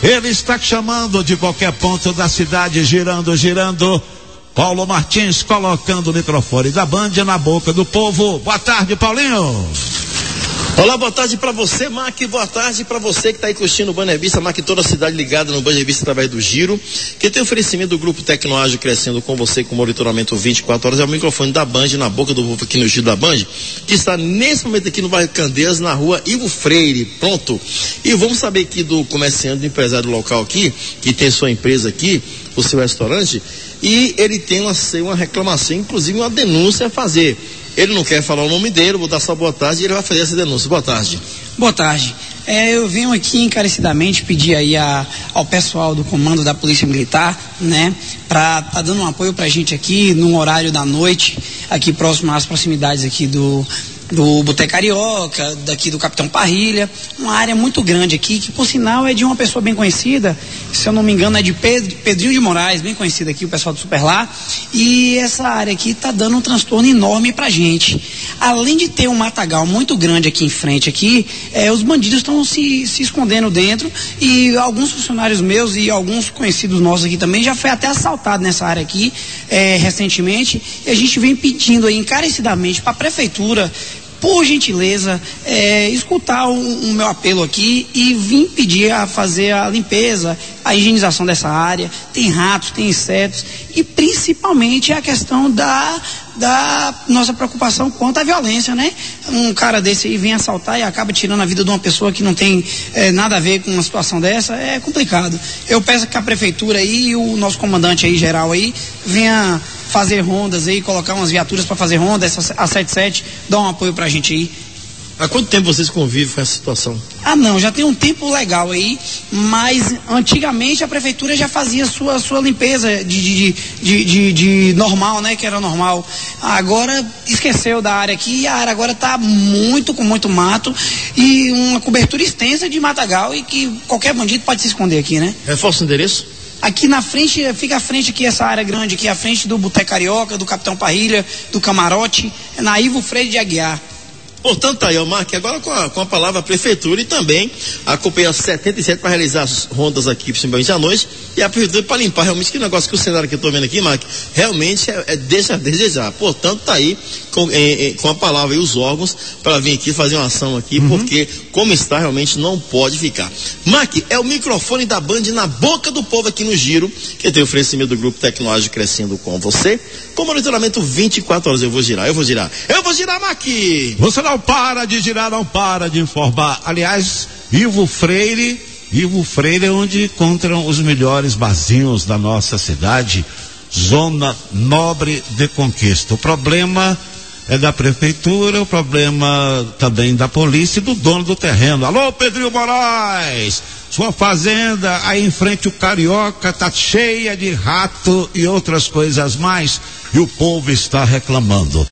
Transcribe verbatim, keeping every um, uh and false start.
Ele está chamando de qualquer ponto da cidade, girando, girando. Paulo Martins colocando o microfone da Band na boca do povo. Boa tarde, Paulinho. Olá, boa tarde pra você, Mac, boa tarde pra você que tá aí curtindo o Banner Vista, Mac, toda a cidade ligada no Banner Vista através do Giro, que tem oferecimento do Grupo Tecnoágil crescendo com você com monitoramento vinte e quatro horas, é o microfone da Band na boca do povo aqui no Giro da Band, que está nesse momento aqui no bairro Candeias, na rua Ivo Freire, pronto. E vamos saber aqui do comerciante, do empresário local aqui, que tem sua empresa aqui, o seu restaurante, e ele tem uma, uma reclamação, inclusive uma denúncia a fazer. Ele não quer falar o nome dele, vou dar só boa tarde e ele vai fazer essa denúncia. Boa tarde. Boa tarde. É, eu venho aqui encarecidamente pedir aí a, ao pessoal do comando da Polícia Militar, né, pra tá dando um apoio pra gente aqui no horário da noite, aqui próximo às proximidades aqui do do Boteco Carioca, daqui do Capitão Parrilha, uma área muito grande aqui, que por sinal é de uma pessoa bem conhecida, se eu não me engano é de Pedro, Pedrinho de Moraes, bem conhecido aqui, o pessoal do Superlá, e essa área aqui está dando um transtorno enorme pra gente. Além de ter um matagal muito grande aqui em frente aqui, é, os bandidos estão se, se escondendo dentro, e alguns funcionários meus e alguns conhecidos nossos aqui também já foi até assaltado nessa área aqui, é, recentemente, e a gente vem pedindo aí encarecidamente para a prefeitura, por gentileza, é, escutar o, o meu apelo aqui e vir pedir a fazer a limpeza, a higienização dessa área. Tem ratos, tem insetos e principalmente a questão da, da nossa preocupação quanto à violência, né? Um cara desse aí vem assaltar e acaba tirando a vida de uma pessoa que não tem é, nada a ver com uma situação dessa, é complicado. Eu peço que a prefeitura aí e o nosso comandante aí geral aí venha fazer rondas aí, colocar umas viaturas para fazer ronda, essa a setenta e sete, dá um apoio pra gente aí. Há quanto tempo vocês convivem com essa situação? Ah não, já tem um tempo legal aí, mas antigamente a prefeitura já fazia sua, sua limpeza de, de, de, de, de normal, né, que era normal. Agora esqueceu da área aqui e a área agora tá muito, com muito mato e uma cobertura extensa de matagal e que qualquer bandido pode se esconder aqui, né? Reforça o endereço? Aqui na frente, fica à frente aqui essa área grande aqui, à frente do Boteco Carioca, do Capitão Parrilha, do Camarote, na Ivo Freire de Aguiar. Portanto, tá aí, ó, Mark, agora com a, com a palavra a prefeitura e também a Companhia setenta e sete para realizar as rondas aqui, principalmente à noite, e a prefeitura para limpar realmente, que negócio que o cenário que eu tô vendo aqui, Mark, realmente é, é deixa a desejar. Portanto, tá aí com, é, é, com a palavra e os órgãos para vir aqui fazer uma ação aqui, uhum. Porque como está realmente não pode ficar. Mark, é o microfone da Band na boca do povo aqui no Giro, que tem oferecimento do Grupo Tecnoágil crescendo com você, com monitoramento vinte e quatro horas. Eu vou girar, eu vou girar, eu vou girar, Mark! Você não para de girar, não para de informar. Aliás, Ivo Freire, Ivo Freire é onde encontram os melhores barzinhos da nossa cidade, zona nobre de Conquista. O problema é da prefeitura, o problema também da polícia e do dono do terreno. Alô, Pedrinho Moraes, sua fazenda aí em frente o Carioca tá cheia de rato e outras coisas mais, e o povo está reclamando.